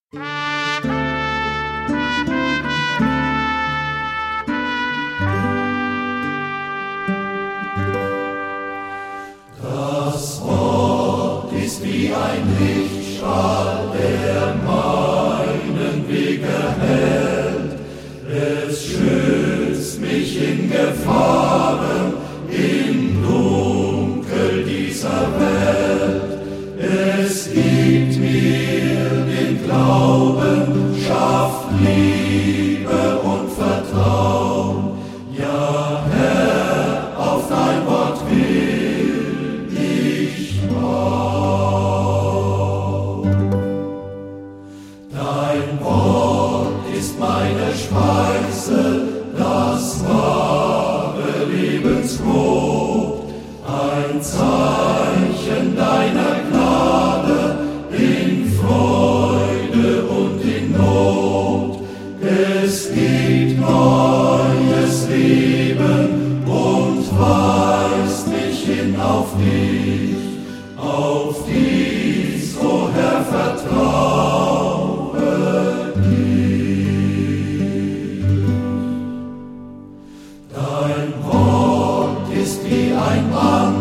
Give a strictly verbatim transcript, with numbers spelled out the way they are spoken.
Das Wort ist wie ein Lichtstrahl, der meinen Weg erhellt. Es schützt mich in Gefahren, im Dunkel dieser Welt. Es gibt mir den Glauben, schafft Liebe und Vertrauen. Ja, Herr, auf dein Wort will ich bauen. Dein Wort ist meine Speise, das wahre Lebensbrot, ein Zeichen deiner Gnade in Freude und in Not. Es gibt neues Leben und weist mich hin auf dich, auf dies, o Herr, vertraue dich. Dein Wort ist wie ein Mann,